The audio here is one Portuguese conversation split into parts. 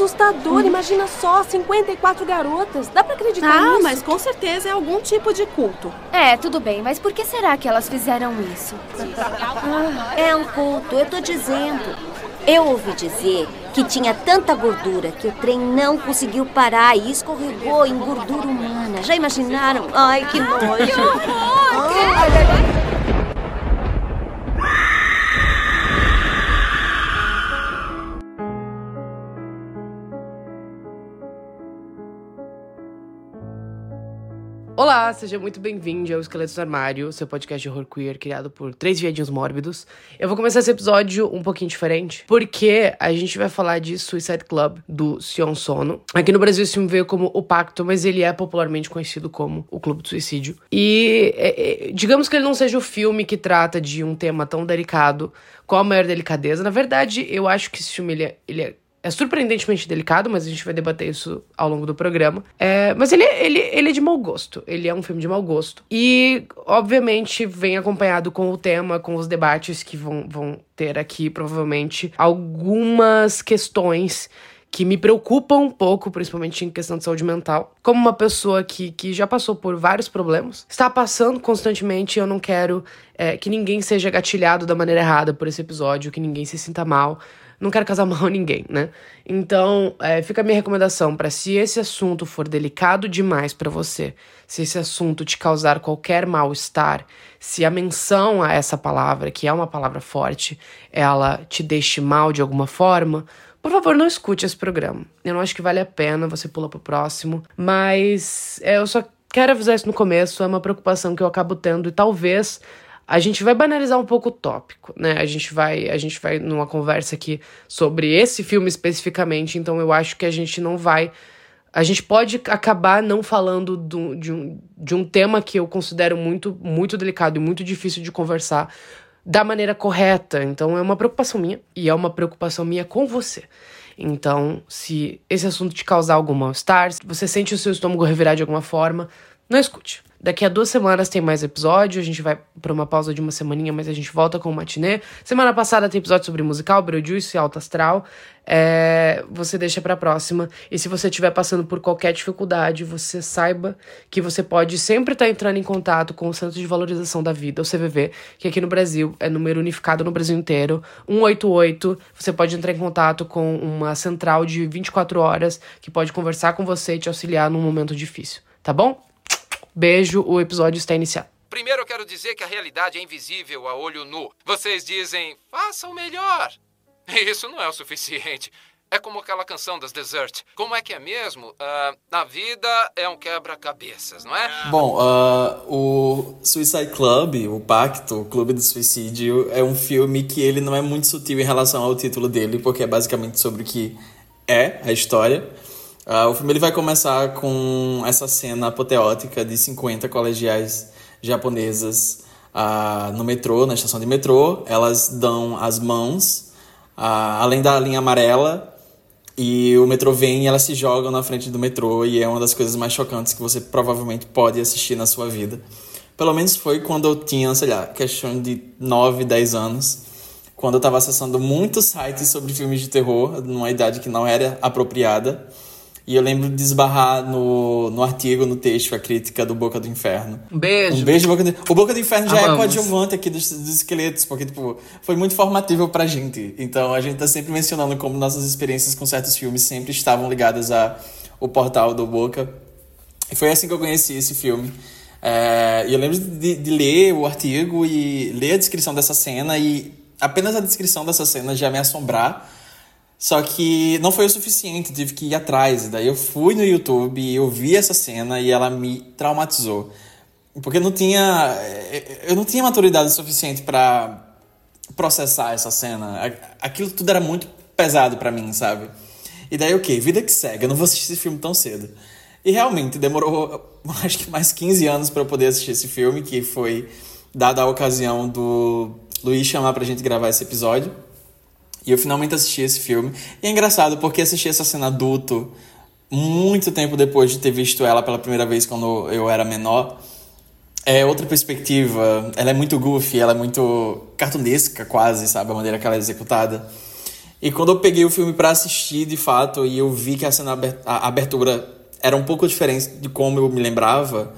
assustador. Imagina só, 54 garotas. Dá pra acreditar nisso? Mas com certeza é algum tipo de culto. Tudo bem, mas por que será que elas fizeram isso? É um culto, eu tô dizendo. Eu ouvi dizer que tinha tanta gordura que o trem não conseguiu parar e escorregou em gordura humana. Já imaginaram? Ai, que nojo. Olá, seja muito bem-vindo ao Esqueletos do Armário, seu podcast de horror queer criado por 3 viadinhos mórbidos. Eu vou começar esse episódio um pouquinho diferente, porque a gente vai falar de Suicide Club, do Sion Sono. Aqui no Brasil esse filme veio como O Pacto, mas ele é popularmente conhecido como O Clube do Suicídio. E digamos que ele não seja o filme que trata de um tema tão delicado com a maior delicadeza. Na verdade, eu acho que esse filme ele é surpreendentemente delicado, mas a gente vai debater isso ao longo do programa. Mas ele é de mau gosto. Ele é um filme de mau gosto. E, obviamente, vem acompanhado com o tema, com os debates que vão ter aqui, provavelmente, algumas questões que me preocupam um pouco, principalmente em questão de saúde mental. Como uma pessoa que já passou por vários problemas, está passando constantemente, eu não quero que ninguém seja gatilhado da maneira errada por esse episódio, que ninguém se sinta mal. Não quero causar mal a ninguém, né? Então, fica a minha recomendação para se esse assunto for delicado demais para você, se esse assunto te causar qualquer mal-estar, se a menção a essa palavra, que é uma palavra forte, ela te deixe mal de alguma forma, por favor, não escute esse programa. Eu não acho que vale a pena, você pula pro próximo. Mas eu só quero avisar isso no começo, é uma preocupação que eu acabo tendo e talvez a gente vai banalizar um pouco o tópico, né? A gente vai numa conversa aqui sobre esse filme especificamente, então eu acho que a gente não vai... A gente pode acabar não falando de um tema que eu considero muito, muito delicado e muito difícil de conversar da maneira correta. Então é uma preocupação minha, e é uma preocupação minha com você. Então, se esse assunto te causar algum mal-estar, se você sente o seu estômago revirar de alguma forma, não escute. Daqui a 2 semanas tem mais episódio, a gente vai pra uma pausa de uma semaninha, mas a gente volta com o matinê. Semana passada tem episódio sobre musical, Beetlejuice e Alto Astral. Você deixa pra próxima. E se você estiver passando por qualquer dificuldade, você saiba que você pode sempre estar entrando em contato com o Centro de Valorização da Vida, o CVV, que aqui no Brasil é número unificado no Brasil inteiro, 188. Você pode entrar em contato com uma central de 24 horas que pode conversar com você e te auxiliar num momento difícil, tá bom? Beijo, o episódio está iniciado. Primeiro eu quero dizer que a realidade é invisível a olho nu. Vocês dizem, faça o melhor. Isso não é o suficiente. É como aquela canção das Desert. Como é que é mesmo? A vida é um quebra-cabeças, não é? Bom, o Suicide Club, o Pacto, o Clube do Suicídio, é um filme que ele não é muito sutil em relação ao título dele, porque é basicamente sobre o que é a história. O filme ele vai começar com essa cena apoteótica de 50 colegiais japonesas no metrô, na estação de metrô. Elas dão as mãos, além da linha amarela, e o metrô vem e elas se jogam na frente do metrô, e é uma das coisas mais chocantes que você provavelmente pode assistir na sua vida. Pelo menos foi quando eu tinha, sei lá, questão de 9, 10 anos, quando eu estava acessando muitos sites sobre filmes de terror, numa idade que não era apropriada. E eu lembro de esbarrar no artigo, no texto, a crítica do Boca do Inferno. Um beijo, Boca do... O Boca do Inferno já é coadjuvante aqui dos esqueletos, porque, foi muito formativo pra gente. Então, a gente tá sempre mencionando como nossas experiências com certos filmes sempre estavam ligadas ao portal do Boca. E foi assim que eu conheci esse filme. E eu lembro de ler o artigo e ler a descrição dessa cena, e apenas a descrição dessa cena já me assombrar. Só que não foi o suficiente, tive que ir atrás. Daí eu fui no YouTube e eu vi essa cena e ela me traumatizou. Porque eu não tinha maturidade suficiente para processar essa cena. Aquilo tudo era muito pesado pra mim, sabe? E daí, vida que segue, eu não vou assistir esse filme tão cedo. E realmente demorou, acho que mais 15 anos para eu poder assistir esse filme, que foi dada a ocasião do Luiz chamar pra gente gravar esse episódio. E eu finalmente assisti esse filme. E é engraçado porque assisti essa cena adulto muito tempo depois de ter visto ela pela primeira vez quando eu era menor. É outra perspectiva. Ela é muito goofy, ela é muito cartunesca quase, sabe? A maneira que ela é executada. E quando eu peguei o filme pra assistir, de fato, e eu vi que a abertura era um pouco diferente de como eu me lembrava,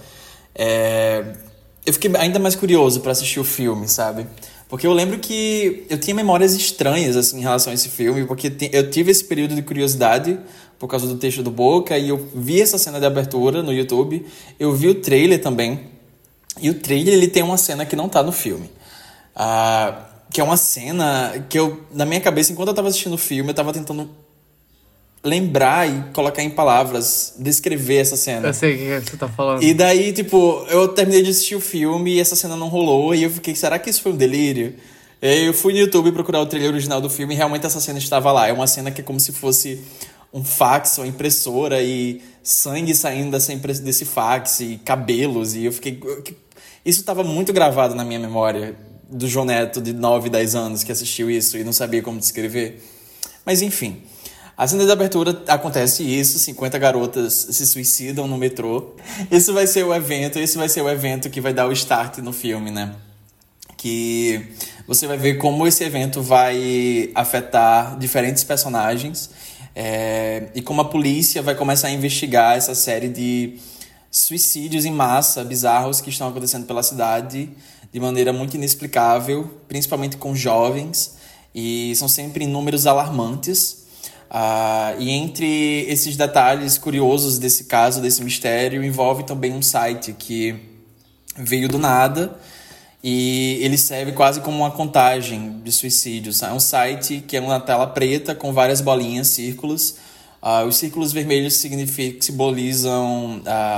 eu fiquei ainda mais curioso pra assistir o filme, sabe? Porque eu lembro que eu tinha memórias estranhas, assim, em relação a esse filme, porque eu tive esse período de curiosidade por causa do texto do Boca, e eu vi essa cena de abertura no YouTube, eu vi o trailer também, e o trailer, ele tem uma cena que não tá no filme. Que é uma cena que na minha cabeça, enquanto eu tava assistindo o filme, eu tava tentando lembrar e colocar em palavras, descrever essa cena. Eu sei o que você tá falando. E daí, tipo, eu terminei de assistir o filme e essa cena não rolou, e eu fiquei, será que isso foi um delírio? E aí eu fui no YouTube procurar o trailer original do filme e realmente essa cena estava lá. É uma cena que é como se fosse um fax, uma impressora, e sangue saindo desse fax, e cabelos, e eu fiquei... Isso estava muito gravado na minha memória, do João Neto, de 9, 10 anos, que assistiu isso e não sabia como descrever. Mas, enfim, a cena de abertura acontece isso, 50 garotas se suicidam no metrô. Esse vai ser o evento que vai dar o start no filme, né? Que você vai ver como esse evento vai afetar diferentes personagens, e como a polícia vai começar a investigar essa série de suicídios em massa bizarros que estão acontecendo pela cidade de maneira muito inexplicável, principalmente com jovens, e são sempre em números alarmantes. E entre esses detalhes curiosos desse caso, desse mistério, envolve também um site que veio do nada e ele serve quase como uma contagem de suicídios. É um site que é uma tela preta com várias bolinhas, círculos. Os círculos vermelhos simbolizam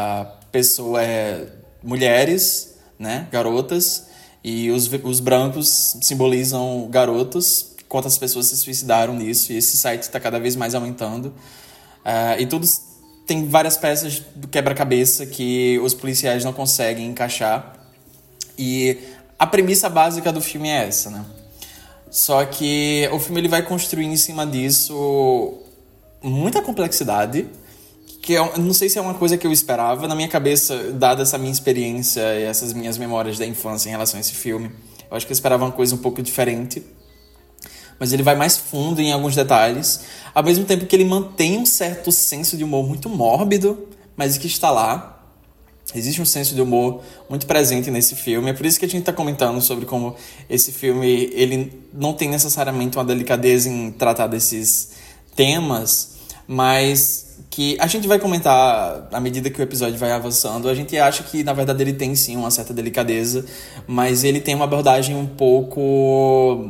mulheres, né, garotas, e os brancos simbolizam garotos. Quantas pessoas se suicidaram nisso, e esse site está cada vez mais aumentando. E tudo tem várias peças do quebra-cabeça que os policiais não conseguem encaixar. E a premissa básica do filme é essa, né? Só que o filme ele vai construir em cima disso muita complexidade, que eu não sei se é uma coisa que eu esperava. Na minha cabeça, dada essa minha experiência e essas minhas memórias da infância em relação a esse filme, eu acho que eu esperava uma coisa um pouco diferente. Mas ele vai mais fundo em alguns detalhes, ao mesmo tempo que ele mantém um certo senso de humor muito mórbido, mas que está lá. Existe um senso de humor muito presente nesse filme. É por isso que a gente está comentando sobre como esse filme ele não tem necessariamente uma delicadeza em tratar desses temas, mas que a gente vai comentar à medida que o episódio vai avançando. A gente acha que, na verdade, ele tem sim uma certa delicadeza, mas ele tem uma abordagem um pouco...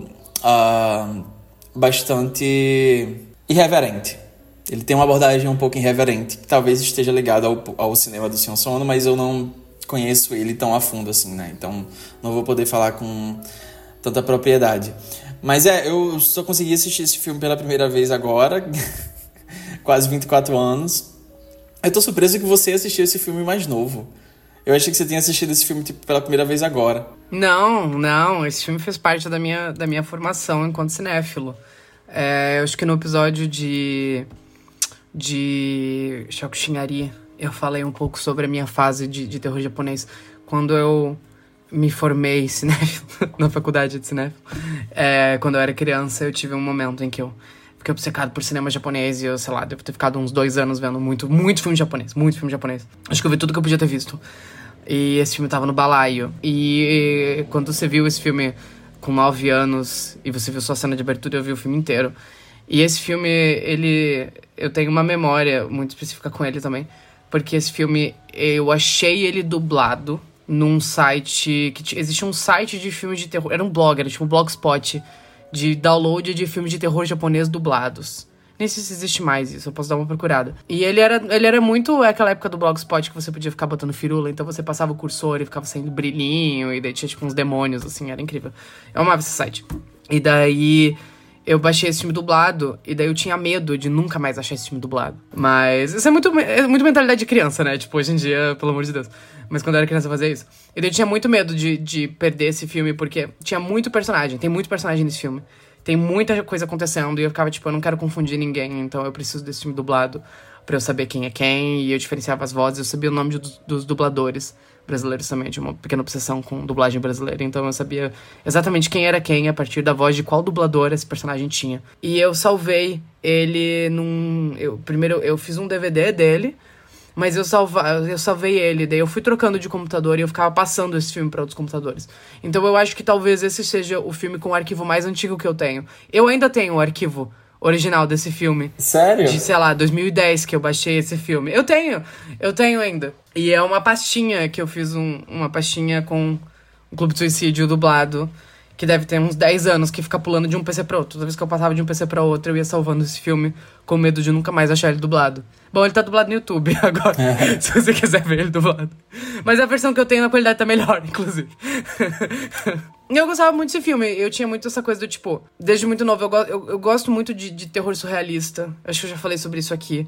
bastante irreverente. Ele tem uma abordagem um pouco irreverente, que talvez esteja ligada ao cinema do Sion Sono, mas eu não conheço ele tão a fundo assim, né? Então não vou poder falar com tanta propriedade. Mas eu só consegui assistir esse filme pela primeira vez agora, quase 24 anos. Eu tô surpreso que você assistiu esse filme mais novo. Eu achei que você tinha assistido esse filme pela primeira vez agora. Não. Esse filme fez parte da minha formação enquanto cinéfilo. Eu acho que no episódio de Shakushinari eu falei um pouco sobre a minha fase de terror japonês. Quando eu me formei cinéfilo, na faculdade de cinéfilo, quando eu era criança, eu tive um momento em que eu fiquei obcecado por cinema japonês e eu, sei lá, devo ter ficado uns 2 anos vendo muito filme japonês, muito filme japonês. Acho que eu vi tudo que eu podia ter visto. E esse filme tava no balaio. E quando você viu esse filme com 9 anos e você viu só a cena de abertura, eu vi o filme inteiro. E esse filme, eu tenho uma memória muito específica com ele também, porque esse filme, eu achei ele dublado num site, existe um site de filmes de terror, era um blog, era tipo um blogspot de download de filmes de terror japonês dublados. Nem sei se existe mais isso, eu posso dar uma procurada. E ele era muito aquela época do Blogspot que você podia ficar botando firula, então você passava o cursor e ficava saindo brilhinho, e daí tinha tipo uns demônios, assim, era incrível. Eu amava esse site. E daí eu baixei esse filme dublado, e daí eu tinha medo de nunca mais achar esse filme dublado. Mas isso é muito mentalidade de criança, né? Tipo, hoje em dia, pelo amor de Deus. Mas quando eu era criança eu fazia isso. E daí eu tinha muito medo de perder esse filme, porque tinha muito personagem, tem muito personagem nesse filme. Tem muita coisa acontecendo e eu ficava tipo, eu não quero confundir ninguém, então eu preciso desse filme dublado pra eu saber quem é quem, e eu diferenciava as vozes, eu sabia o nome dos dubladores, brasileiros também. Eu tinha uma pequena obsessão com dublagem brasileira. Então eu sabia exatamente quem era quem a partir da voz de qual dublador esse personagem tinha. E eu salvei ele primeiro eu fiz um DVD dele, mas eu salvei ele. Daí eu fui trocando de computador e eu ficava passando esse filme para outros computadores. Então eu acho que talvez esse seja o filme com o arquivo mais antigo que eu tenho. Eu ainda tenho o arquivo original desse filme. Sério? De, sei lá, 2010 que eu baixei esse filme. Eu tenho ainda. E é uma pastinha que eu fiz, uma pastinha com o Clube do Suicídio dublado, que deve ter uns 10 anos, que fica pulando de um PC pra outro. Toda vez que eu passava de um PC pra outro, eu ia salvando esse filme com medo de nunca mais achar ele dublado. Bom, ele tá dublado no YouTube agora, se você quiser ver ele dublado. Mas a versão que eu tenho na qualidade tá melhor, inclusive. E eu gostava muito desse filme. Eu tinha muito essa coisa do tipo... Desde muito novo, eu gosto muito de terror surrealista. Acho que eu já falei sobre isso aqui.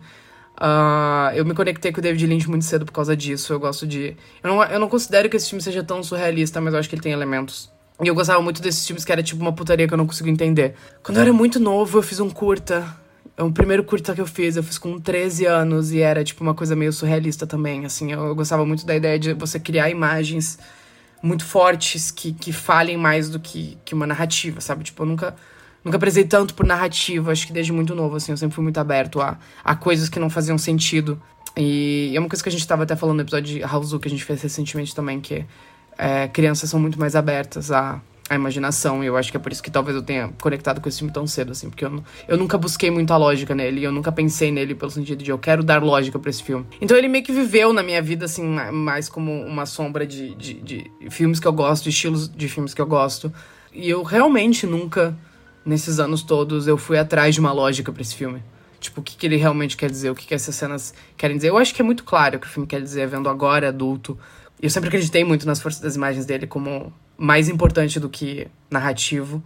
Eu me conectei com o David Lynch muito cedo por causa disso. Eu gosto de... Eu não considero que esse filme seja tão surrealista, mas eu acho que ele tem elementos. E eu gostava muito desses filmes que era tipo uma putaria que eu não consigo entender. Quando eu era muito novo, eu fiz um curta. O primeiro curta que eu fiz com 13 anos. E era tipo uma coisa meio surrealista também, assim. Eu gostava muito da ideia de você criar imagens muito fortes que falem mais do que uma narrativa, sabe? Tipo, eu nunca prezei tanto por narrativa. Acho que desde muito novo, assim, eu sempre fui muito aberto a coisas que não faziam sentido. E é uma coisa que a gente tava até falando no episódio de House que a gente fez recentemente também, que crianças são muito mais abertas à imaginação. E eu acho que é por isso que talvez eu tenha conectado com esse filme tão cedo, assim. Porque eu nunca busquei muita lógica nele. E eu nunca pensei nele pelo sentido de eu quero dar lógica pra esse filme. Então ele meio que viveu na minha vida, assim, mais como uma sombra de filmes que eu gosto, de estilos de filmes que eu gosto. E eu realmente nunca, nesses anos todos, eu fui atrás de uma lógica pra esse filme. Tipo, o que ele realmente quer dizer, o que essas cenas querem dizer. Eu acho que é muito claro o que o filme quer dizer, vendo agora, adulto. Eu sempre acreditei muito nas forças das imagens dele como mais importante do que narrativo.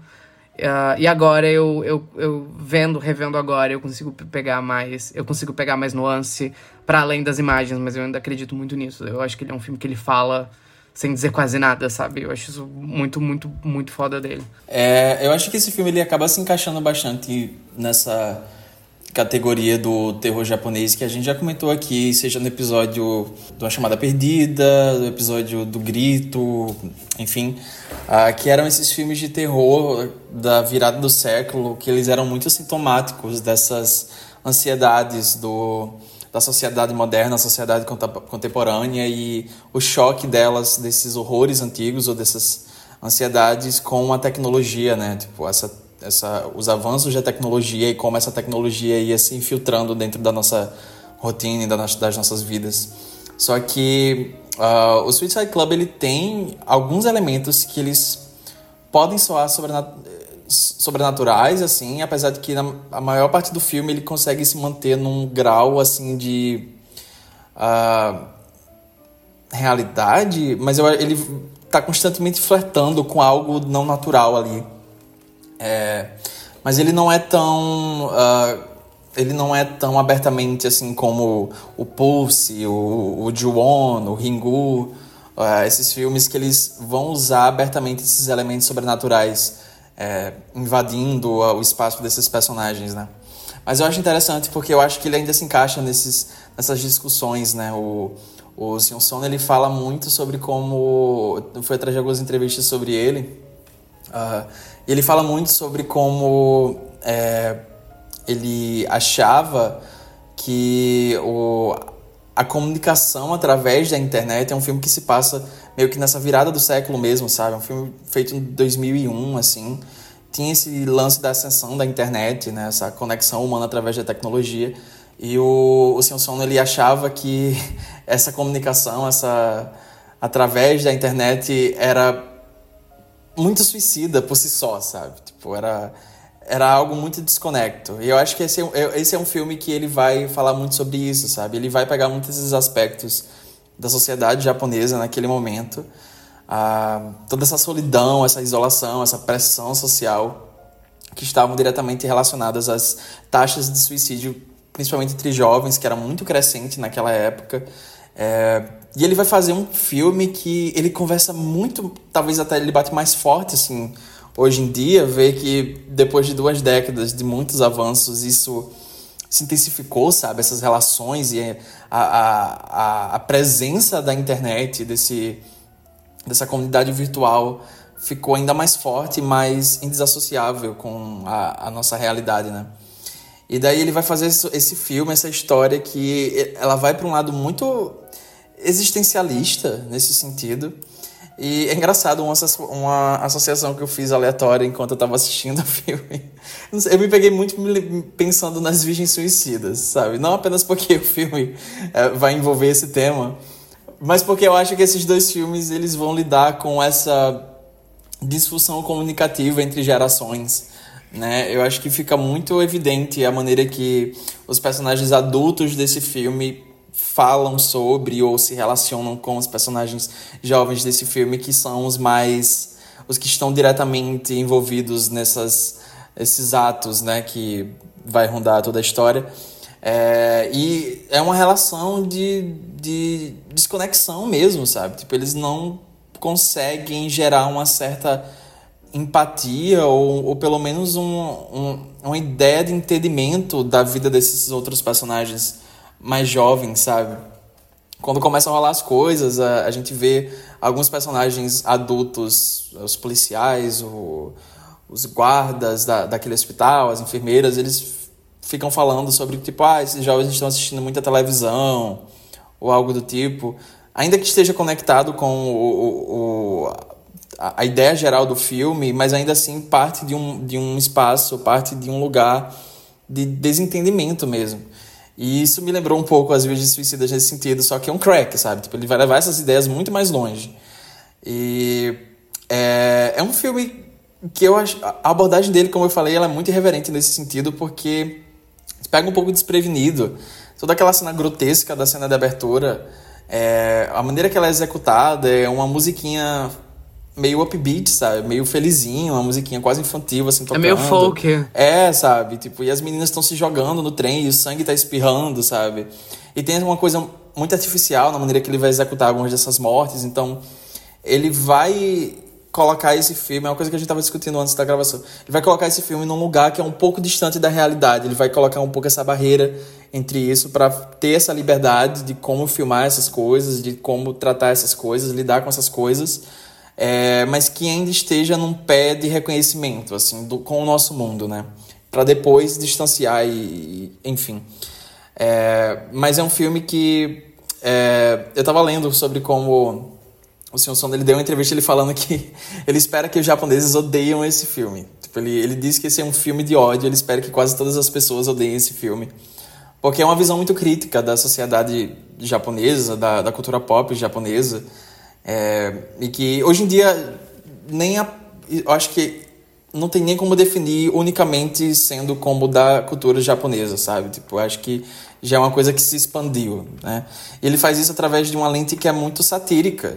E agora, eu revendo agora, eu consigo pegar mais nuance para além das imagens, mas eu ainda acredito muito nisso. Eu acho que ele é um filme que ele fala sem dizer quase nada, sabe? Eu acho isso muito, muito, muito foda dele. Eu acho que esse filme ele acaba se encaixando bastante nessa categoria do terror japonês que a gente já comentou aqui, seja no episódio de Uma Chamada Perdida, do episódio do Grito, enfim, que eram esses filmes de terror da virada do século, que eles eram muito sintomáticos dessas ansiedades da sociedade moderna, a sociedade contemporânea e o choque delas, desses horrores antigos ou dessas ansiedades com a tecnologia, né? Tipo, os avanços da tecnologia e como essa tecnologia ia se infiltrando dentro da nossa rotina e das nossas vidas. Só que o Suicide Club ele tem alguns elementos que eles podem soar sobrenaturais, assim, apesar de que a maior parte do filme ele consegue se manter num grau assim de realidade, mas ele está constantemente flertando com algo não natural ali. Mas ele não é tão abertamente assim como o Pulse, o Ju-On, o Ringu, esses filmes que eles vão usar abertamente esses elementos sobrenaturais invadindo o espaço desses personagens, né? Mas eu acho interessante porque eu acho que ele ainda se encaixa nessas discussões, né? O Sion Sono, ele fala muito sobre como... Eu fui atrás de algumas entrevistas sobre ele. E ele fala muito sobre como ele achava que a comunicação através da internet é um filme que se passa meio que nessa virada do século mesmo, sabe? É um filme feito em 2001, assim. Tinha esse lance da ascensão da internet, né? Essa conexão humana através da tecnologia. E o Sion Sono, ele achava que essa comunicação, através da internet, era muito suicida por si só, sabe? Tipo, era algo muito desconecto. E eu acho que esse é um filme que ele vai falar muito sobre isso, sabe? Ele vai pegar muitos desses aspectos da sociedade japonesa naquele momento. Toda essa solidão, essa isolação, essa pressão social que estavam diretamente relacionadas às taxas de suicídio, principalmente entre jovens, que era muito crescente naquela época. E ele vai fazer um filme que ele conversa muito, talvez até ele bate mais forte, assim, hoje em dia, ver que depois de 2 décadas de muitos avanços, isso se intensificou, sabe? Essas relações e a presença da internet, dessa comunidade virtual, ficou ainda mais forte e mais indesassociável com a nossa realidade, né? E daí ele vai fazer esse filme, essa história que ela vai para um lado muito existencialista nesse sentido. E é engraçado uma associação que eu fiz aleatória enquanto eu estava assistindo o filme. Eu me peguei muito pensando nas Virgens Suicidas, sabe? Não apenas porque o filme vai envolver esse tema, mas porque eu acho que esses dois filmes eles vão lidar com essa disfunção comunicativa entre gerações, né? Eu acho que fica muito evidente a maneira que os personagens adultos desse filme falam sobre ou se relacionam com os personagens jovens desse filme, que são os que estão diretamente envolvidos esses atos, né, que vai rondar toda a história. E é uma relação de desconexão mesmo, sabe? Tipo, eles não conseguem gerar uma certa empatia ou pelo menos uma ideia de entendimento da vida desses outros personagens mais jovens, sabe? Quando começam a rolar as coisas, a gente vê alguns personagens adultos, os policiais, os guardas daquele hospital, as enfermeiras, eles ficam falando sobre, tipo, esses jovens estão assistindo muita televisão, ou algo do tipo. Ainda que esteja conectado com a ideia geral do filme, mas ainda assim parte de um espaço, parte de um lugar de desentendimento mesmo. E isso me lembrou um pouco as Virgens Suicidas nesse sentido, só que é um crack, sabe? Tipo, ele vai levar essas ideias muito mais longe. E é um filme que eu acho... A abordagem dele, como eu falei, ela é muito irreverente nesse sentido, porque pega um pouco desprevenido. Toda aquela cena grotesca da cena de abertura, a maneira que ela é executada é uma musiquinha meio upbeat, sabe? Meio felizinho, uma musiquinha quase infantil, assim, tocando. É meio folk. Sabe? Tipo, e as meninas estão se jogando no trem e o sangue tá espirrando, sabe? E tem uma coisa muito artificial na maneira que ele vai executar algumas dessas mortes. Então, ele vai colocar esse filme... É uma coisa que a gente tava discutindo antes da gravação. Ele vai colocar esse filme num lugar que é um pouco distante da realidade. Ele vai colocar um pouco essa barreira entre isso para ter essa liberdade de como filmar essas coisas, de como tratar essas coisas, lidar com essas coisas... mas que ainda esteja num pé de reconhecimento, assim, com o nosso mundo, né? Para depois distanciar enfim. Mas é um filme que... eu tava lendo sobre como o Sion Sono, ele deu uma entrevista ele falando que ele espera que os japoneses odeiam esse filme. Tipo, ele disse que esse é um filme de ódio, ele espera que quase todas as pessoas odeiem esse filme. Porque é uma visão muito crítica da sociedade japonesa, da cultura pop japonesa, e que hoje em dia eu acho que não tem nem como definir unicamente sendo como da cultura japonesa, sabe? Tipo, eu acho que já é uma coisa que se expandiu, né? E ele faz isso através de uma lente que é muito satírica.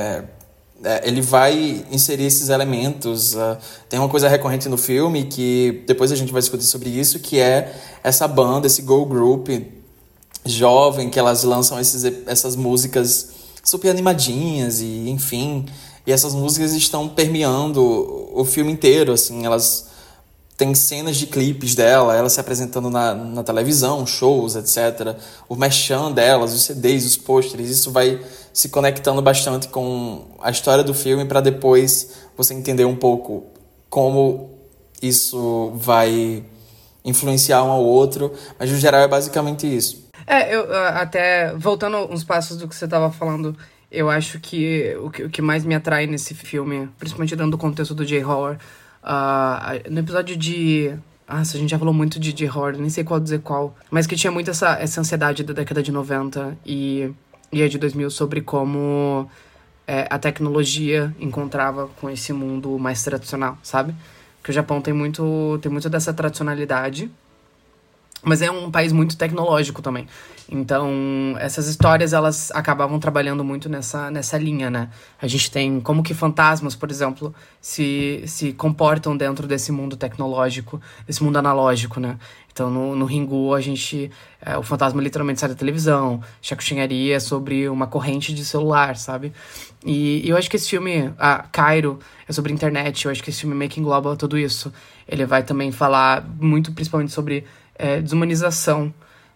Ele vai inserir esses elementos. Tem uma coisa recorrente no filme que depois a gente vai discutir sobre isso, que é essa banda, esse girl group jovem, que elas lançam essas músicas super animadinhas e, enfim, e essas músicas estão permeando o filme inteiro, assim, elas têm cenas de clipes dela, ela se apresentando na televisão, shows, etc. O merchan delas, os CDs, os pôsteres, isso vai se conectando bastante com a história do filme para depois você entender um pouco como isso vai influenciar um ao outro, mas no geral é basicamente isso. Eu até, voltando uns passos do que você estava falando, eu acho que o que mais me atrai nesse filme, principalmente dentro do contexto do J-Horror, no episódio de... a gente já falou muito de J-Horror, nem sei qual dizer qual, mas que tinha muito essa ansiedade da década de 90 e a de 2000 sobre como a tecnologia encontrava com esse mundo mais tradicional, sabe? Porque o Japão tem muito dessa tradicionalidade, mas é um país muito tecnológico também. Então, essas histórias, elas acabavam trabalhando muito nessa linha, né? A gente tem como que fantasmas, por exemplo, se comportam dentro desse mundo tecnológico, desse mundo analógico, né? Então, no Ringu, a gente... o fantasma literalmente sai da televisão. Shakushinari é sobre uma corrente de celular, sabe? E eu acho que esse filme, Cairo, é sobre internet. Eu acho que esse filme meio que engloba tudo isso. Ele vai também falar muito, principalmente, sobre desumanização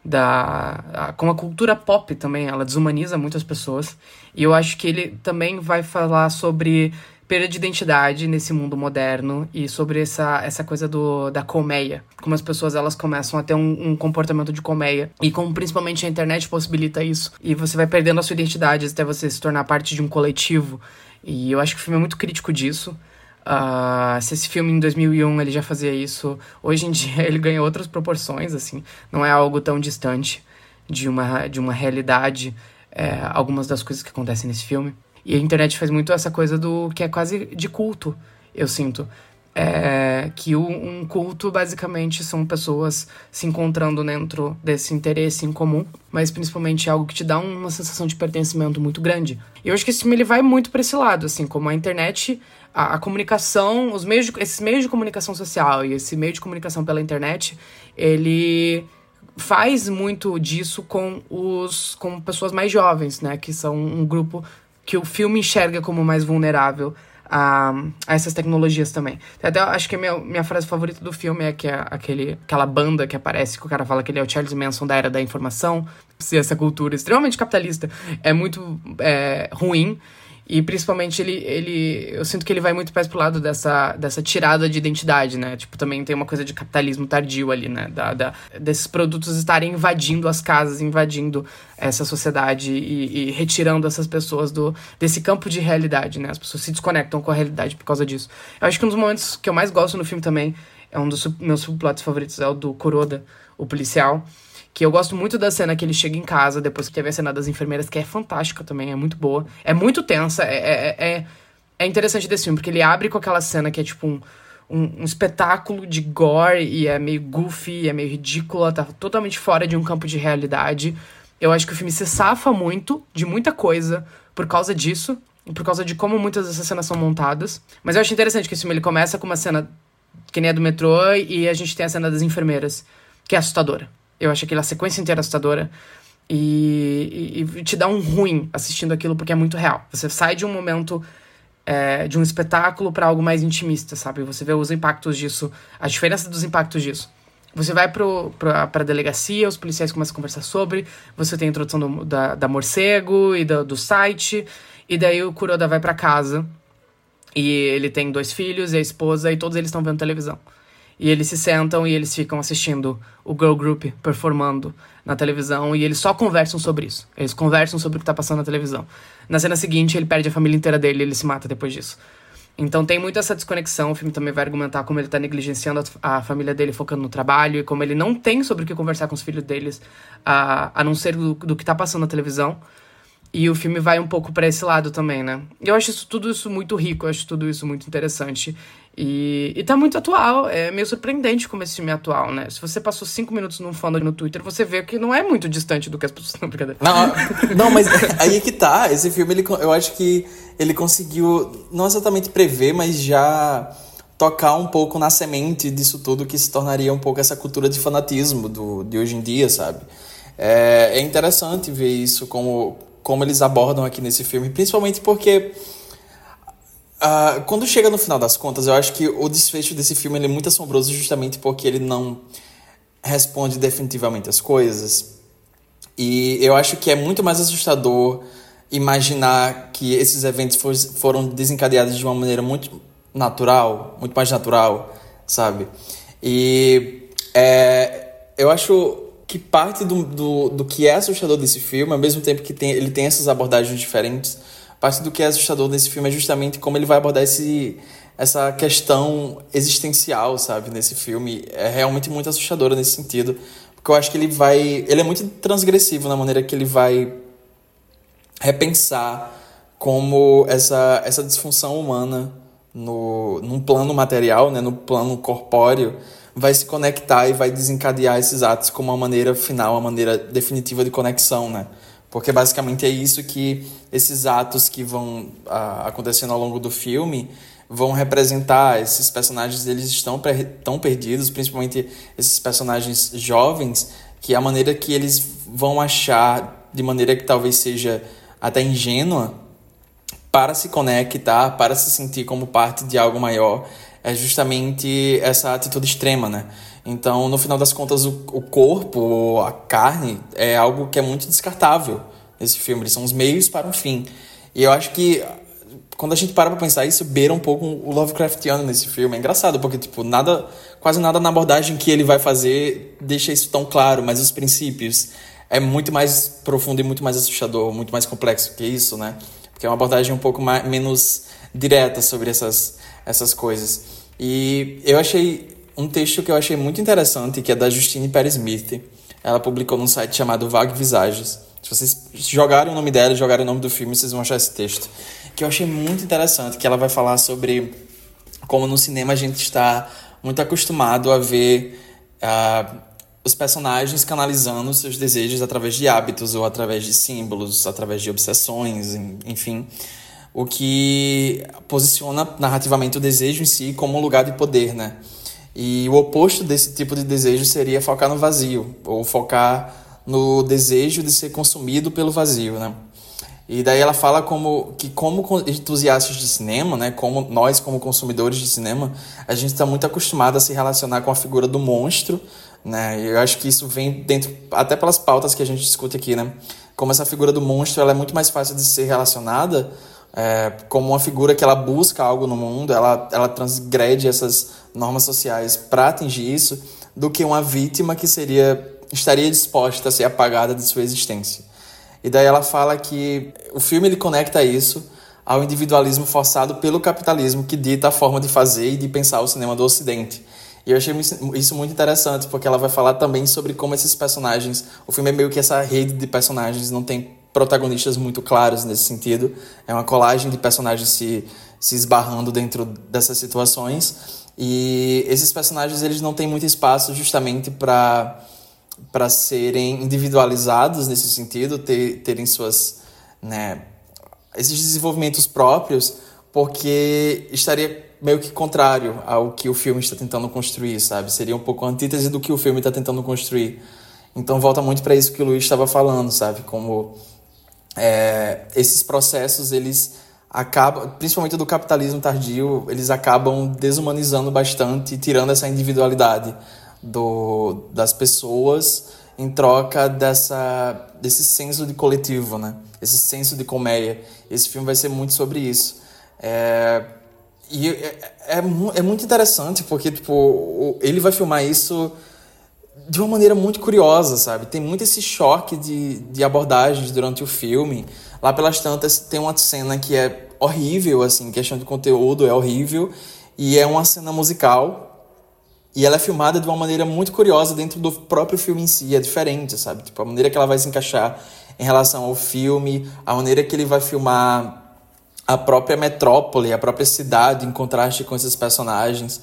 com a cultura pop também, ela desumaniza muitas pessoas. E eu acho que ele também vai falar sobre perda de identidade nesse mundo moderno e sobre essa coisa da colmeia. Como as pessoas elas começam a ter um comportamento de colmeia. E como principalmente a internet possibilita isso. E você vai perdendo a sua identidade até você se tornar parte de um coletivo. E eu acho que o filme é muito crítico disso. Se esse filme em 2001 ele já fazia isso, hoje em dia ele ganha outras proporções, assim. Não é algo tão distante de uma realidade, algumas das coisas que acontecem nesse filme. E a internet faz muito essa coisa do que é quase de culto, eu sinto. Que um culto, basicamente, são pessoas se encontrando dentro desse interesse em comum, mas principalmente algo que te dá uma sensação de pertencimento muito grande. E eu acho que esse filme ele vai muito para esse lado, assim, como a internet, a comunicação, esses meios de comunicação social e esse meio de comunicação pela internet, ele faz muito disso com pessoas mais jovens, né, que são um grupo que o filme enxerga como mais vulnerável a essas tecnologias também. Até acho que a minha frase favorita do filme é que aquela banda que aparece, que o cara fala que ele é o Charles Manson da era da informação. Se essa cultura extremamente capitalista é muito ruim. E principalmente eu sinto que ele vai muito mais pro lado dessa tirada de identidade, né? Tipo, também tem uma coisa de capitalismo tardio ali, né? Desses produtos estarem invadindo as casas, invadindo essa sociedade e retirando essas pessoas desse campo de realidade, né? As pessoas se desconectam com a realidade por causa disso. Eu acho que um dos momentos que eu mais gosto no filme também, é um dos meus subplots favoritos, é o do Kuroda, o policial. Que eu gosto muito da cena que ele chega em casa, depois que teve a cena das enfermeiras, que é fantástica também, é muito boa. É muito tensa, é interessante desse filme, porque ele abre com aquela cena que é tipo um espetáculo de gore, e é meio goofy, é meio ridícula, tá totalmente fora de um campo de realidade. Eu acho que o filme se safa muito de muita coisa por causa disso, e por causa de como muitas dessas cenas são montadas. Mas eu acho interessante que esse filme ele começa com uma cena que nem a do metrô, e a gente tem a cena das enfermeiras, que é assustadora. Eu acho aquela sequência inteira assustadora e te dá um ruim assistindo aquilo porque é muito real. Você sai de um momento, de um espetáculo para algo mais intimista, sabe? Você vê os impactos disso, a diferença dos impactos disso. Você vai pra delegacia, os policiais começam a conversar sobre, você tem a introdução da morcego e do site, e daí o Kuroda vai pra casa e ele tem 2 filhos e a esposa e todos eles estão vendo televisão. E eles se sentam e eles ficam assistindo o girl group performando na televisão e eles só conversam sobre isso. Eles conversam sobre o que tá passando na televisão. Na cena seguinte, ele perde a família inteira dele e ele se mata depois disso. Então tem muito essa desconexão. O filme também vai argumentar como ele tá negligenciando a família dele, focando no trabalho, e como ele não tem sobre o que conversar com os filhos deles, a não ser do que tá passando na televisão. E o filme vai um pouco pra esse lado também, né? Eu acho tudo isso muito rico, eu acho tudo isso muito interessante. E tá muito atual, é meio surpreendente como esse filme é atual, né? Se você passou 5 minutos num fandom no Twitter, você vê que não é muito distante do que as pessoas estão brincando. Não, mas aí é que tá, esse filme, eu acho que ele conseguiu, não exatamente prever, mas já tocar um pouco na semente disso tudo que se tornaria um pouco essa cultura de fanatismo de hoje em dia, sabe? É interessante ver isso, como eles abordam aqui nesse filme, principalmente porque quando chega no final das contas, eu acho que o desfecho desse filme ele é muito assombroso justamente porque ele não responde definitivamente as coisas. E eu acho que é muito mais assustador imaginar que esses eventos foram desencadeados de uma maneira muito natural, muito mais natural, sabe? E eu acho que parte do que é assustador desse filme, ao mesmo tempo que ele tem essas abordagens diferentes, parte do que é assustador desse filme é justamente como ele vai abordar essa questão existencial, sabe, nesse filme. É realmente muito assustadora nesse sentido, porque eu acho que ele é muito transgressivo na maneira que ele vai repensar como essa disfunção humana num plano material, né, no plano corpóreo, vai se conectar e vai desencadear esses atos como uma maneira final, uma maneira definitiva de conexão, né? Porque basicamente é isso que esses atos que vão acontecendo ao longo do filme vão representar. Esses personagens, eles estão tão perdidos, principalmente esses personagens jovens, que a maneira que eles vão achar, de maneira que talvez seja até ingênua, para se conectar, para se sentir como parte de algo maior, é justamente essa atitude extrema, né? Então, no final das contas, o corpo, a carne, é algo que é muito descartável nesse filme. Eles são os meios para um fim. E eu acho que, quando a gente para pra pensar isso, beira um pouco o Lovecraftiano nesse filme. É engraçado, porque tipo, quase nada na abordagem que ele vai fazer deixa isso tão claro, mas os princípios é muito mais profundo e muito mais assustador, muito mais complexo que isso, né? Porque é uma abordagem um pouco menos direta sobre essas coisas. E eu achei um texto que eu achei muito interessante, que é da Justine Perry Smith. Ela publicou num site chamado Vague Visages. Se vocês jogarem o nome dela, jogarem o nome do filme, vocês vão achar esse texto. Que eu achei muito interessante, que ela vai falar sobre como no cinema a gente está muito acostumado a ver os personagens canalizando seus desejos através de hábitos ou através de símbolos, através de obsessões, enfim. O que posiciona narrativamente o desejo em si como um lugar de poder, né? E o oposto desse tipo de desejo seria focar no vazio, ou focar no desejo de ser consumido pelo vazio, né? E daí ela fala como entusiastas de cinema, né, como nós, como consumidores de cinema, a gente está muito acostumado a se relacionar com a figura do monstro, né? E eu acho que isso vem dentro, até pelas pautas que a gente discute aqui, né? Como essa figura do monstro ela é muito mais fácil de ser relacionada como uma figura que ela busca algo no mundo, ela transgrede essas normas sociais para atingir isso, do que uma vítima que estaria disposta a ser apagada de sua existência. E daí ela fala que o filme ele conecta isso ao individualismo forçado pelo capitalismo que dita a forma de fazer e de pensar o cinema do Ocidente. E eu achei isso muito interessante, porque ela vai falar também sobre como esses personagens... O filme é meio que essa rede de personagens, não tem protagonistas muito claros nesse sentido. É uma colagem de personagens se esbarrando dentro dessas situações. E esses personagens eles não têm muito espaço justamente para serem individualizados nesse sentido, terem suas, né, esses desenvolvimentos próprios, porque estaria meio que contrário ao que o filme está tentando construir, sabe? Seria um pouco a antítese do que o filme está tentando construir. Então volta muito para isso que o Luiz estava falando, sabe? Como esses processos, eles acabam, principalmente do capitalismo tardio, eles acabam desumanizando bastante e tirando essa individualidade das pessoas em troca desse senso de coletivo, né? Esse senso de colmeia. Esse filme vai ser muito sobre isso. E é muito interessante porque tipo, ele vai filmar isso de uma maneira muito curiosa, sabe? Tem muito esse choque de abordagens durante o filme. Lá pelas tantas tem uma cena que é horrível, assim, questão de conteúdo é horrível, e é uma cena musical. E ela é filmada de uma maneira muito curiosa dentro do próprio filme em si, é diferente, sabe? Tipo, a maneira que ela vai se encaixar em relação ao filme, a maneira que ele vai filmar a própria metrópole, a própria cidade, em contraste com esses personagens.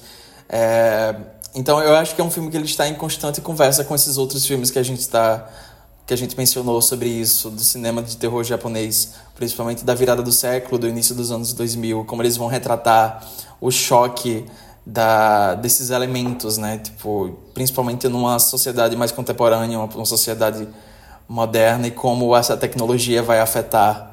Então, eu acho que é um filme que ele está em constante conversa com esses outros filmes que a gente mencionou sobre isso, do cinema de terror japonês, principalmente da virada do século, do início dos anos 2000, como eles vão retratar o choque desses elementos, né? Tipo, principalmente numa sociedade mais contemporânea, uma sociedade moderna, e como essa tecnologia vai afetar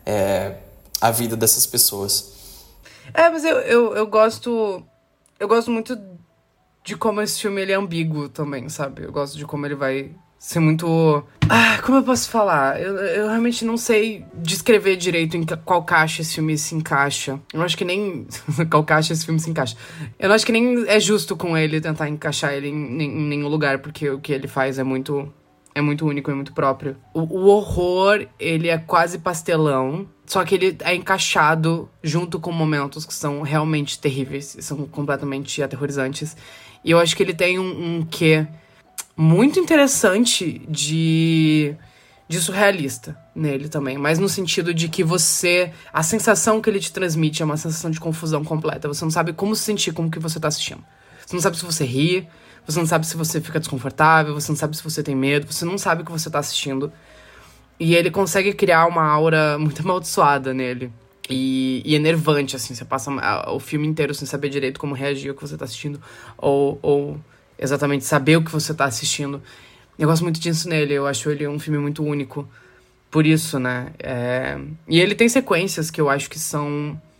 a vida dessas pessoas. Mas eu gosto muito de como esse filme ele é ambíguo também, sabe? Eu gosto de como ele vai ser muito... como eu posso falar? Eu realmente não sei descrever direito em qual caixa esse filme se encaixa. Eu acho que nem... qual caixa esse filme se encaixa. Eu acho que nem é justo com ele tentar encaixar ele em nenhum lugar, porque o que ele faz é muito único, é muito próprio. O horror, ele é quase pastelão, só que ele é encaixado junto com momentos que são realmente terríveis, são completamente aterrorizantes. E eu acho que ele tem um quê muito interessante de surrealista nele também, mas no sentido de que a sensação que ele te transmite é uma sensação de confusão completa. Você não sabe como se sentir, como que você tá assistindo. Você não sabe se você ri, você não sabe se você fica desconfortável, você não sabe se você tem medo, você não sabe o que você tá assistindo. E ele consegue criar uma aura muito amaldiçoada nele. E enervante, assim, você passa o filme inteiro sem saber direito como reagir ao que você tá assistindo, ou exatamente saber o que você tá assistindo. Eu gosto muito disso nele, eu acho ele um filme muito único por isso, né? E ele tem sequências que eu acho que são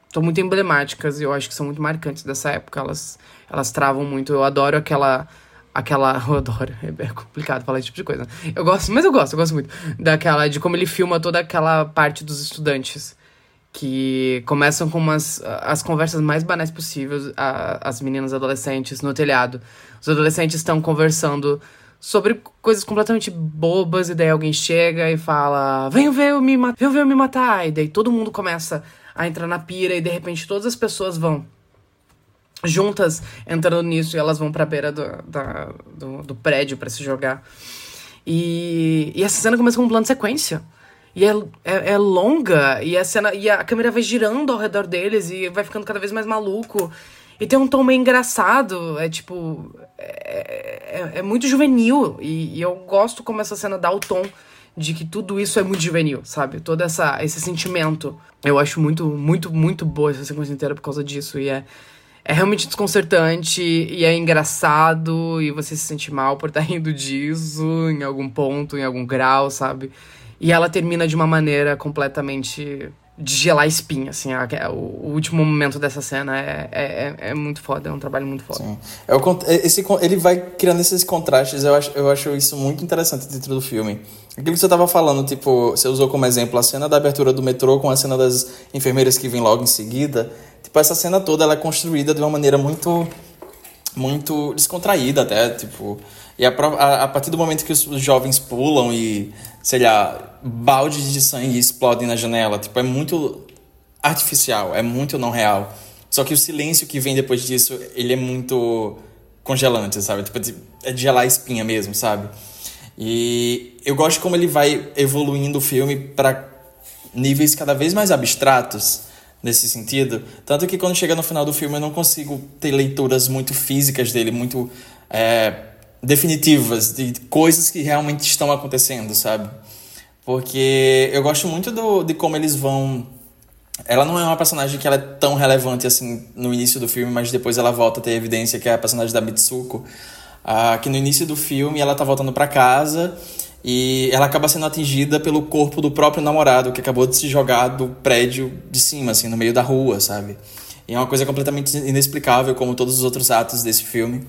são muito emblemáticas e eu acho que são muito marcantes dessa época. Elas travam muito. Eu adoro aquela... Eu adoro, é complicado falar esse tipo de coisa. Eu gosto muito. De como ele filma toda aquela parte dos estudantes. Que começam com as conversas mais banais possíveis. As meninas adolescentes no telhado. Os adolescentes estão conversando sobre coisas completamente bobas. E daí alguém chega e fala: venham ver eu me matar. E daí todo mundo começa a entrar na pira. E de repente todas as pessoas vão juntas entrando nisso, e elas vão pra beira do prédio pra se jogar. E essa cena começa com um plano de sequência. E é longa, e a câmera vai girando ao redor deles, e vai ficando cada vez mais maluco. E tem um tom meio engraçado, é muito juvenil. E eu gosto como essa cena dá o tom de que tudo isso é muito juvenil, sabe? Todo esse sentimento. Eu acho muito, muito, muito boa essa sequência inteira por causa disso, e é realmente desconcertante, e é engraçado, e você se sente mal por estar rindo disso em algum ponto, em algum grau, sabe? E ela termina de uma maneira completamente de gelar a espinha, assim. O último momento dessa cena é muito foda, é um trabalho muito foda. Sim. Ele vai criando esses contrastes, eu acho isso muito interessante dentro do filme. Aquilo que você tava falando, tipo, você usou como exemplo a cena da abertura do metrô com a cena das enfermeiras que vem logo em seguida. Tipo, essa cena toda, ela é construída de uma maneira muito, muito descontraída até, tipo... E a partir do momento que os jovens pulam e, sei lá, baldes de sangue explodem na janela, tipo, é muito artificial, é muito não real. Só que o silêncio que vem depois disso, ele é muito congelante, sabe? Tipo, é de gelar a espinha mesmo, sabe? E eu gosto como ele vai evoluindo o filme para níveis cada vez mais abstratos nesse sentido. Tanto que quando chega no final do filme eu não consigo ter leituras muito físicas dele, muito definitivas, de coisas que realmente estão acontecendo, sabe? Porque eu gosto muito de como eles vão... Ela não é uma personagem que ela é tão relevante assim no início do filme, mas depois ela volta a ter evidência, que é a personagem da Mitsuko, que no início do filme ela tá voltando pra casa e ela acaba sendo atingida pelo corpo do próprio namorado, que acabou de se jogar do prédio de cima, assim, no meio da rua, sabe? E é uma coisa completamente inexplicável, como todos os outros atos desse filme.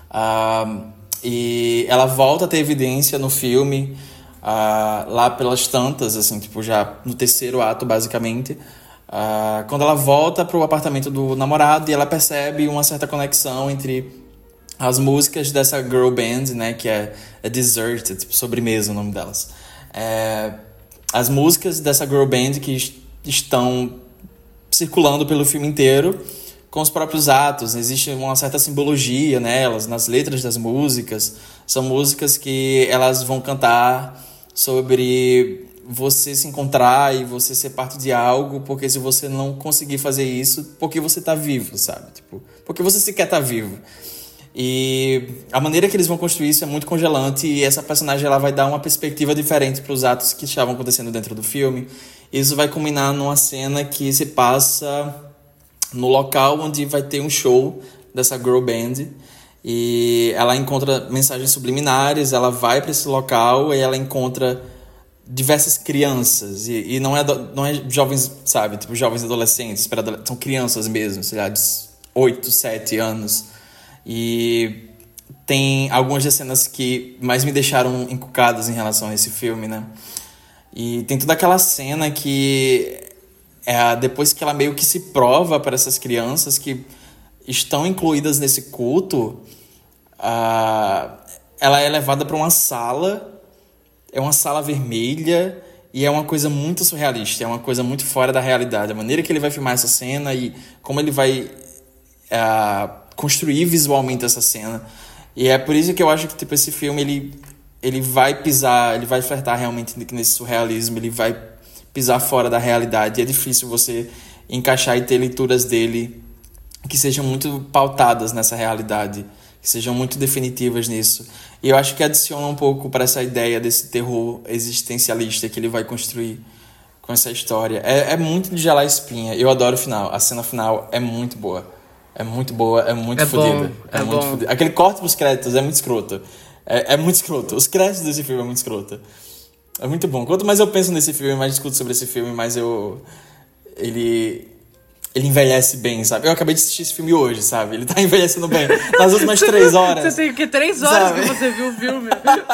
E ela volta a ter evidência no filme, lá pelas tantas, assim, tipo, já no terceiro ato, basicamente, quando ela volta pro apartamento do namorado e ela percebe uma certa conexão entre as músicas dessa girl band, né, que é Dessert, tipo, sobremesa o nome delas. As músicas dessa girl band que estão circulando pelo filme inteiro com os próprios atos. Existe uma certa simbologia nelas, nas letras das músicas. São músicas que elas vão cantar sobre você se encontrar e você ser parte de algo, porque se você não conseguir fazer isso, porque você tá vivo, sabe? Tipo, porque você sequer tá vivo. E a maneira que eles vão construir isso é muito congelante, e essa personagem ela vai dar uma perspectiva diferente para os atos que estavam acontecendo dentro do filme. Isso vai culminar numa cena que se passa no local onde vai ter um show dessa girl band, e ela encontra mensagens subliminares. Ela vai para esse local e ela encontra diversas crianças, e não é jovens, sabe, tipo jovens adolescentes, são crianças mesmo, sei lá, de 8, 7 anos. E tem algumas das cenas que mais me deixaram encucadas em relação a esse filme, né? E tem toda aquela cena que depois que ela meio que se prova para essas crianças que estão incluídas nesse culto, ela é levada para uma sala. É uma sala vermelha e é uma coisa muito surrealista, é uma coisa muito fora da realidade. A maneira que ele vai filmar essa cena e como ele vai construir visualmente essa cena. E é por isso que eu acho que tipo, esse filme ele vai pisar, ele vai flertar realmente nesse surrealismo, ele vai pisar fora da realidade. E é difícil você encaixar e ter leituras dele que sejam muito pautadas nessa realidade, que sejam muito definitivas nisso. E eu acho que adiciona um pouco para essa ideia desse terror existencialista que ele vai construir com essa história. É muito de gelar espinha. Eu adoro o final. A cena final é muito boa. É muito boa, é muito fodida. É muito fodida. Aquele corte pros créditos é muito escroto. É muito escroto. Os créditos desse filme é muito escroto. É muito bom. Quanto mais eu penso nesse filme, mais discuto sobre esse filme, mais ele ele envelhece bem, sabe? Eu acabei de assistir esse filme hoje, sabe? Ele tá envelhecendo bem. Nas últimas 3 horas. Você tem que 3 horas sabe? que você viu o filme.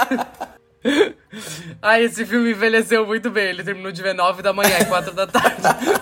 Ai, esse filme envelheceu muito bem. Ele terminou de ver 9 da manhã e 4 da tarde.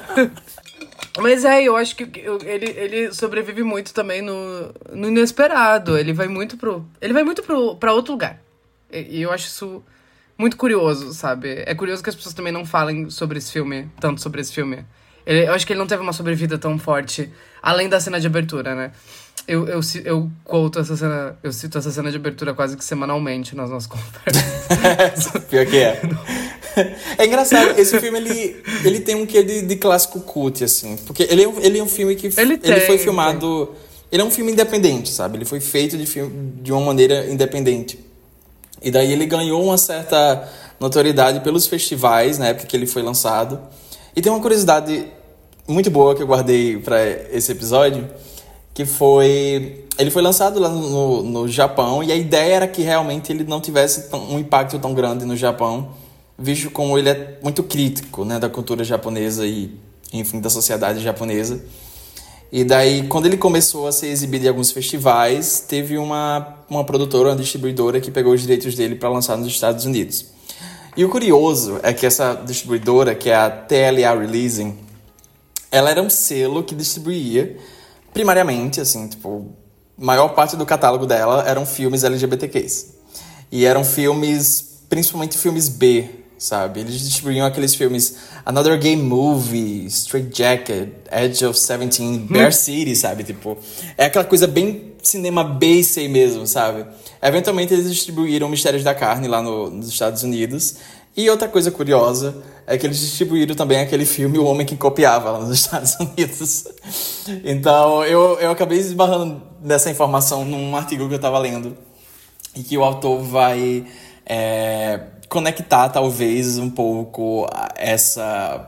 Mas eu acho que ele sobrevive muito também no inesperado. Ele vai muito pra outro lugar. E eu acho isso muito curioso, sabe? É curioso que as pessoas também não falem sobre esse filme, tanto sobre esse filme. Eu acho que ele não teve uma sobrevida tão forte, além da cena de abertura, né? Eu cito essa cena de abertura quase que semanalmente nas nossas conversas. Pior que é. É engraçado, esse filme, ele tem um quê de clássico cult, assim. Porque ele é um filme que... Ele foi filmado... Ele é um filme independente, sabe? Ele foi feito de uma maneira independente. E daí ele ganhou uma certa notoriedade pelos festivais, na época que ele foi lançado. E tem uma curiosidade muito boa que eu guardei para esse episódio, que foi... Ele foi lançado lá no Japão, e a ideia era que realmente ele não tivesse um impacto tão grande no Japão, visto como ele é muito crítico, né, da cultura japonesa e, enfim, da sociedade japonesa. E daí, quando ele começou a ser exibido em alguns festivais, teve uma produtora, uma distribuidora, que pegou os direitos dele para lançar nos Estados Unidos. E o curioso é que essa distribuidora, que é a TLA Releasing, ela era um selo que distribuía, primariamente, assim, tipo, a maior parte do catálogo dela eram filmes LGBTQs. E eram filmes, principalmente filmes B, sabe? Eles distribuíam aqueles filmes Another Gay Movie, Straight Jacket, Edge of 17, Bear City, sabe? Tipo, é aquela coisa bem cinema basic mesmo, sabe? Eventualmente eles distribuíram Mistérios da Carne lá nos Estados Unidos. E outra coisa curiosa é que eles distribuíram também aquele filme O Homem que Copiava lá nos Estados Unidos. Então eu acabei esbarrando nessa informação num artigo que eu estava lendo. E que o autor vai conectar talvez um pouco essa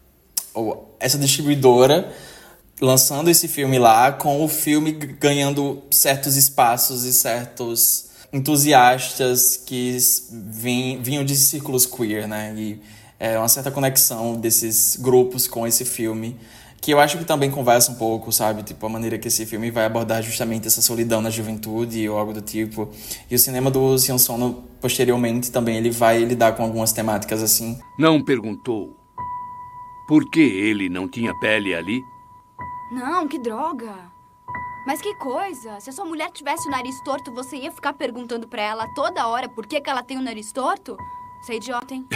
distribuidora lançando esse filme lá com o filme ganhando certos espaços e certos entusiastas que vinham de círculos queer, né? E uma certa conexão desses grupos com esse filme, que eu acho que também conversa um pouco, sabe? Tipo, a maneira que esse filme vai abordar justamente essa solidão na juventude ou algo do tipo. E o cinema do Sion Sono, posteriormente, também ele vai lidar com algumas temáticas assim. Não perguntou por que ele não tinha pele ali? Não, que droga. Mas que coisa. Se a sua mulher tivesse o nariz torto, você ia ficar perguntando pra ela toda hora por que ela tem o nariz torto? Você é idiota, hein?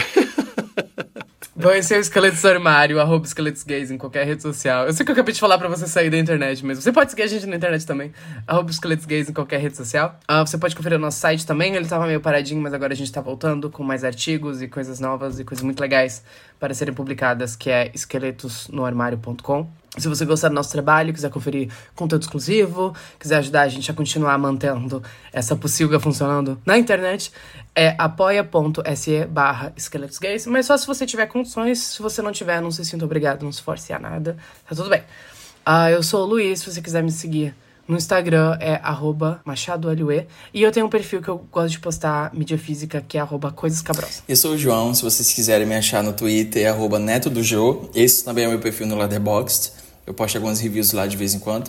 Bom, esse é o Esqueletos do Armário, @esqueletosgays em qualquer rede social. Eu sei que eu acabei de falar pra você sair da internet mesmo. Você pode seguir a gente na internet também, @esqueletosgays em qualquer rede social. Você pode conferir o nosso site também, ele tava meio paradinho, mas agora a gente tá voltando com mais artigos e coisas novas e coisas muito legais para serem publicadas, que é esqueletosnoarmario.com. Se você gostar do nosso trabalho, quiser conferir conteúdo exclusivo, quiser ajudar a gente a continuar mantendo essa pocilga funcionando na internet, é apoia.se/esqueletosgays. Mas só se você tiver condições. Se você não tiver, não se sinta obrigado, não se force a nada. Tá tudo bem. Eu sou o Luiz, se você quiser me seguir no Instagram é @MachadoLue. E eu tenho um perfil que eu gosto de postar mídia física, que é @coisascabrosas. Eu sou o João, se vocês quiserem me achar no Twitter é @NetoDoJo. Esse também é o meu perfil no Letterboxd. Eu posto algumas reviews lá de vez em quando.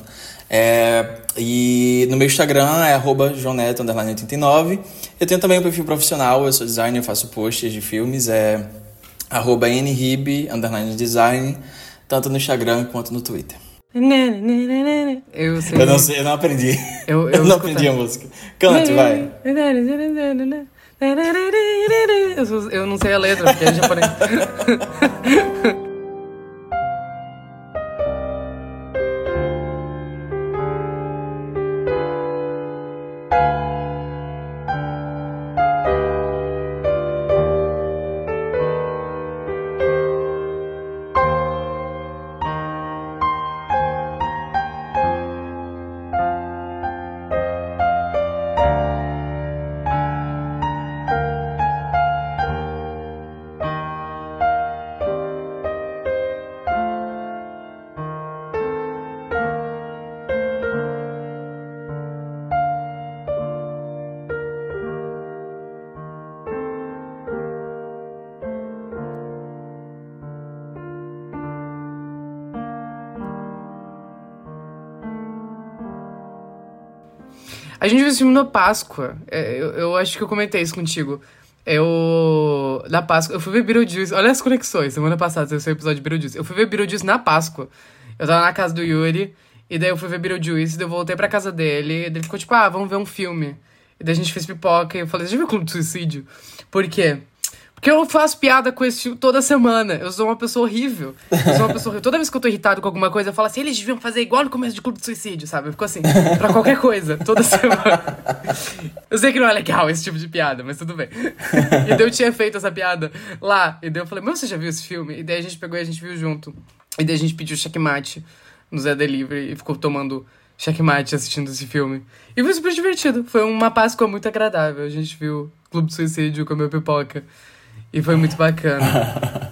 E no meu Instagram é @joneto_89. Eu tenho também um perfil profissional, eu sou designer, eu faço posts de filmes, é @nrib_design, tanto no Instagram quanto no Twitter. Eu não aprendi. Eu não aprendi a música. Cante, vai. Eu não sei a letra, porque é japonês. A gente viu esse filme na Páscoa. Eu acho que eu comentei isso contigo. Na Páscoa, eu fui ver Beetlejuice. Olha as conexões. Semana passada saiu o episódio de Beetlejuice. Eu fui ver Beetlejuice na Páscoa. Eu tava na casa do Yuri. E daí eu fui ver Beetlejuice. Daí eu voltei pra casa dele. E daí ele ficou tipo, vamos ver um filme. E daí a gente fez pipoca. E eu falei, você já viu o Clube do Suicídio? Por quê? Porque eu faço piada com esse filme toda semana. Eu sou uma pessoa horrível. Toda vez que eu tô irritado com alguma coisa, eu falo assim, eles deviam fazer igual no começo de Clube do Suicídio, sabe? Eu fico assim, pra qualquer coisa, toda semana. Eu sei que não é legal esse tipo de piada, mas tudo bem. E daí eu tinha feito essa piada lá. E daí eu falei, mas você já viu esse filme? E daí a gente pegou e a gente viu junto. E daí a gente pediu checkmate no Zé Delivery e ficou tomando checkmate assistindo esse filme. E foi super divertido. Foi uma Páscoa muito agradável. A gente viu Clube do Suicídio, comeu pipoca. E foi muito bacana.